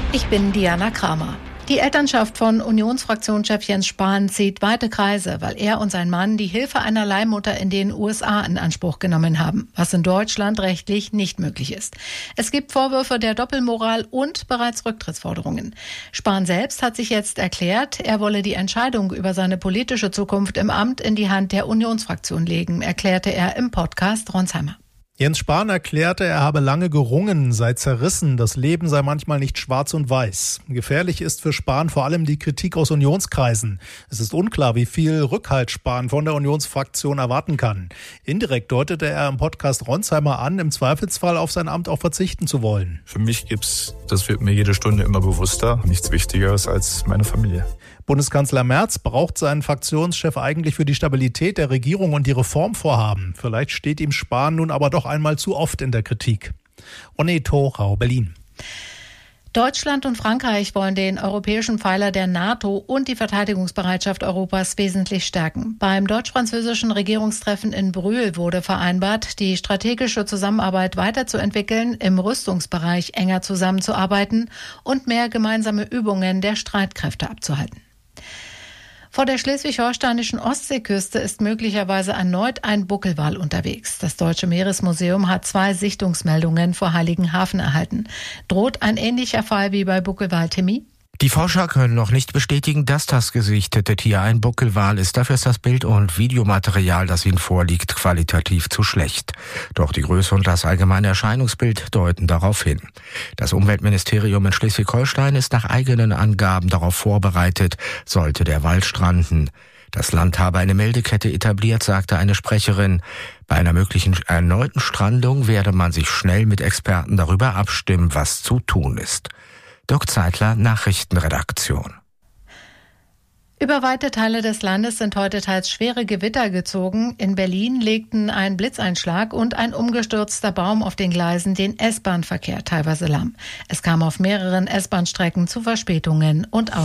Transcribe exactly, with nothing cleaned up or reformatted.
Ich bin Diana Kramer. Die Elternschaft von Unionsfraktionschef Jens Spahn zieht weite Kreise, weil er und sein Mann die Hilfe einer Leihmutter in den U S A in Anspruch genommen haben, was in Deutschland rechtlich nicht möglich ist. Es gibt Vorwürfe der Doppelmoral und bereits Rücktrittsforderungen. Spahn selbst hat sich jetzt erklärt, er wolle die Entscheidung über seine politische Zukunft im Amt in die Hand der Unionsfraktion legen, erklärte er im Podcast Ronsheimer. Jens Spahn erklärte, er habe lange gerungen, sei zerrissen, das Leben sei manchmal nicht schwarz und weiß. Gefährlich ist für Spahn vor allem die Kritik aus Unionskreisen. Es ist unklar, wie viel Rückhalt Spahn von der Unionsfraktion erwarten kann. Indirekt deutete er im Podcast Ronsheimer an, im Zweifelsfall auf sein Amt auch verzichten zu wollen. Für mich gibt's, das wird mir jede Stunde immer bewusster, nichts Wichtigeres als meine Familie. Bundeskanzler Merz braucht seinen Fraktionschef eigentlich für die Stabilität der Regierung und die Reformvorhaben. Vielleicht steht ihm Spahn nun aber doch einmal zu oft in der Kritik. Onne Thorau, Berlin. Deutschland und Frankreich wollen den europäischen Pfeiler der NATO und die Verteidigungsbereitschaft Europas wesentlich stärken. Beim deutsch-französischen Regierungstreffen in Brühl wurde vereinbart, die strategische Zusammenarbeit weiterzuentwickeln, im Rüstungsbereich enger zusammenzuarbeiten und mehr gemeinsame Übungen der Streitkräfte abzuhalten. Vor der schleswig-holsteinischen Ostseeküste ist möglicherweise erneut ein Buckelwal unterwegs. Das Deutsche Meeresmuseum hat zwei Sichtungsmeldungen vor Heiligenhafen erhalten. Droht ein ähnlicher Fall wie bei Buckelwal Timmy? Die Forscher können noch nicht bestätigen, dass das gesichtete Tier ein Buckelwal ist. Dafür ist das Bild- und Videomaterial, das ihnen vorliegt, qualitativ zu schlecht. Doch die Größe und das allgemeine Erscheinungsbild deuten darauf hin. Das Umweltministerium in Schleswig-Holstein ist nach eigenen Angaben darauf vorbereitet, sollte der Wal stranden. Das Land habe eine Meldekette etabliert, sagte eine Sprecherin. Bei einer möglichen erneuten Strandung werde man sich schnell mit Experten darüber abstimmen, was zu tun ist. Dirk Zeitler, Nachrichtenredaktion. Über weite Teile des Landes sind heute teils schwere Gewitter gezogen. In Berlin legten ein Blitzeinschlag und ein umgestürzter Baum auf den Gleisen den S-Bahn-Verkehr teilweise lahm. Es kam auf mehreren S-Bahn-Strecken zu Verspätungen und